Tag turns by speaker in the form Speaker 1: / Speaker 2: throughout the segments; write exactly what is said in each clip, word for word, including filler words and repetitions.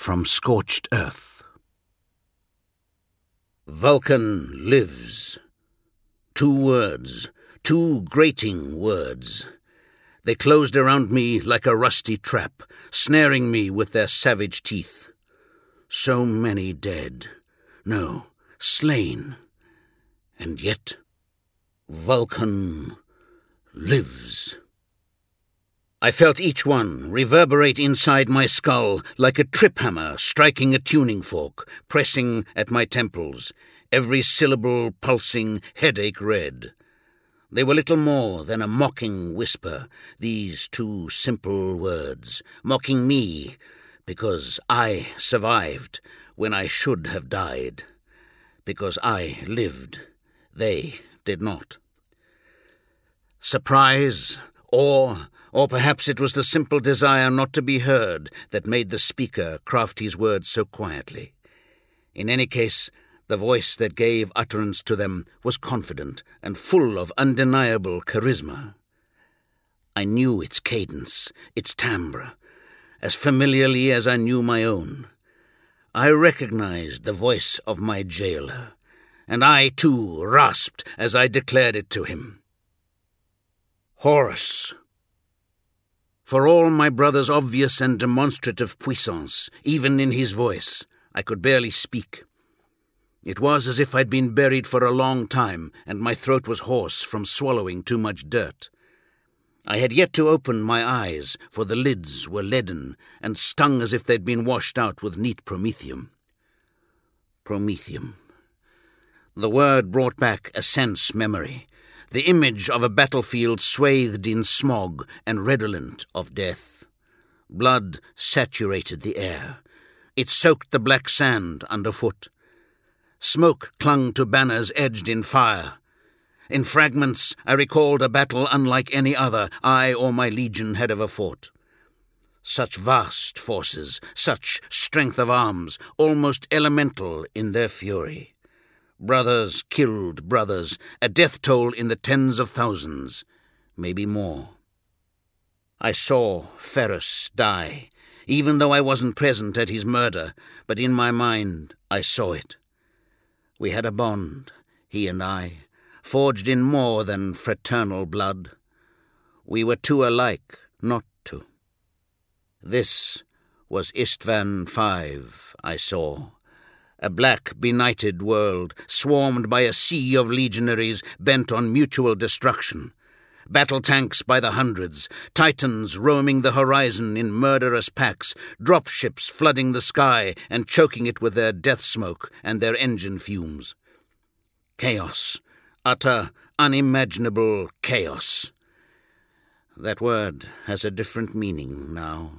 Speaker 1: from scorched earth. Vulcan lives. Two words, two grating words. They closed around me like a rusty trap, snaring me with their savage teeth. So many dead. No, slain. And yet, Vulcan lives. I felt each one reverberate inside my skull like a trip hammer striking a tuning fork, pressing at my temples, every syllable pulsing headache red. They were little more than a mocking whisper, these two simple words, mocking me because I survived when I should have died, because I lived, they did not. Surprise, awe, or perhaps it was the simple desire not to be heard that made the speaker craft his words so quietly. In any case, the voice that gave utterance to them was confident and full of undeniable charisma. I knew its cadence, its timbre, as familiarly as I knew my own. I recognized the voice of my jailer, and I, too, rasped as I declared it to him. Horus. For all my brother's obvious and demonstrative puissance, even in his voice, I could barely speak. It was as if I'd been buried for a long time, and my throat was hoarse from swallowing too much dirt. I had yet to open my eyes, for the lids were leaden and stung as if they'd been washed out with neat promethium. Promethium. The word brought back a sense memory, the image of a battlefield swathed in smog and redolent of death. Blood saturated the air. It soaked the black sand underfoot. Smoke clung to banners edged in fire. In fragments, I recalled a battle unlike any other I or my legion had ever fought. Such vast forces, such strength of arms, almost elemental in their fury. Brothers killed brothers, a death toll in the tens of thousands, maybe more. I saw Ferrus die, even though I wasn't present at his murder, but in my mind I saw it. We had a bond, he and I, forged in more than fraternal blood. We were two alike, not two. This was Istvan five, I saw. A black, benighted world, swarmed by a sea of legionaries bent on mutual destruction. Battle tanks by the hundreds, titans roaming the horizon in murderous packs, dropships flooding the sky and choking it with their death smoke and their engine fumes. Chaos. Utter, unimaginable chaos. That word has a different meaning now.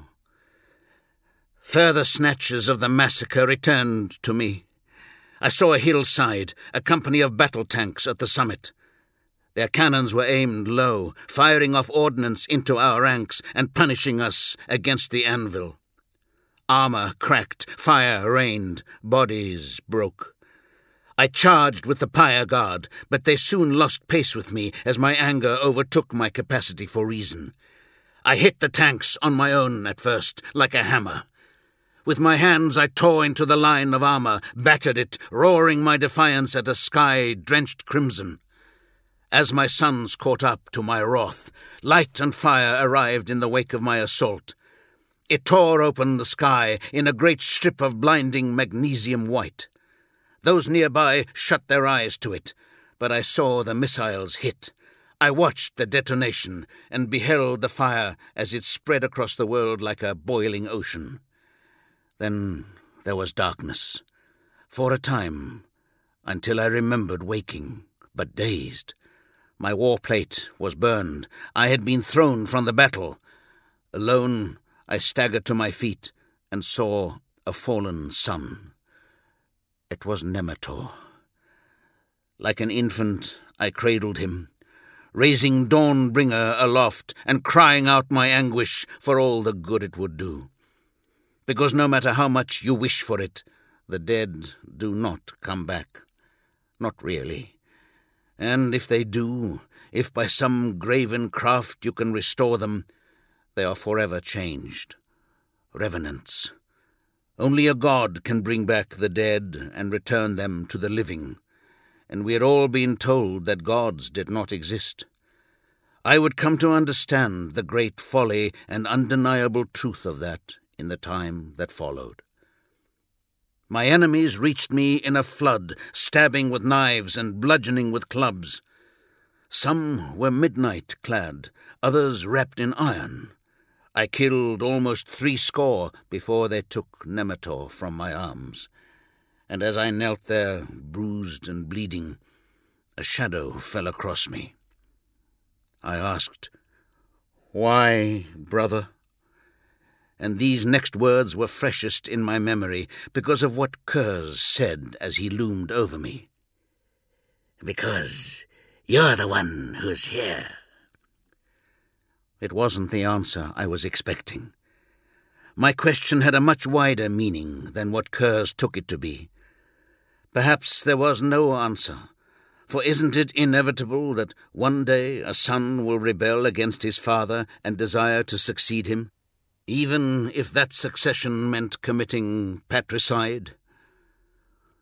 Speaker 1: Further snatches of the massacre returned to me. I saw a hillside, a company of battle tanks at the summit. Their cannons were aimed low, firing off ordnance into our ranks and punishing us against the anvil. Armor cracked, fire rained, bodies broke. I charged with the Pyre Guard, but they soon lost pace with me as my anger overtook my capacity for reason. I hit the tanks on my own at first, like a hammer. With my hands I tore into the line of armor, battered it, roaring my defiance at a sky drenched crimson. As my sons caught up to my wrath, light and fire arrived in the wake of my assault. It tore open the sky in a great strip of blinding magnesium white. Those nearby shut their eyes to it, but I saw the missiles hit. I watched the detonation and beheld the fire as it spread across the world like a boiling ocean. Then there was darkness, for a time, until I remembered waking, but dazed. My war plate was burned. I had been thrown from the battle. Alone, I staggered to my feet and saw a fallen son. It was Nemetor. Like an infant, I cradled him, raising Dawnbringer aloft and crying out my anguish for all the good it would do. Because no matter how much you wish for it, the dead do not come back. Not really. And if they do, if by some graven craft you can restore them, they are forever changed. Revenants. Only a god can bring back the dead and return them to the living, and we had all been told that gods did not exist. I would come to understand the great folly and undeniable truth of that in the time that followed. My enemies reached me in a flood, stabbing with knives and bludgeoning with clubs. Some were midnight-clad, others wrapped in iron. I killed almost threescore before they took Nemetor from my arms, and as I knelt there, bruised and bleeding, a shadow fell across me. I asked, "Why, brother?" And these next words were freshest in my memory because of what Curse said as he loomed over me.
Speaker 2: "Because you're the one who's here."
Speaker 1: It wasn't the answer I was expecting. My question had a much wider meaning than what Curse took it to be. Perhaps there was no answer, for isn't it inevitable that one day a son will rebel against his father and desire to succeed him, even if that succession meant committing patricide?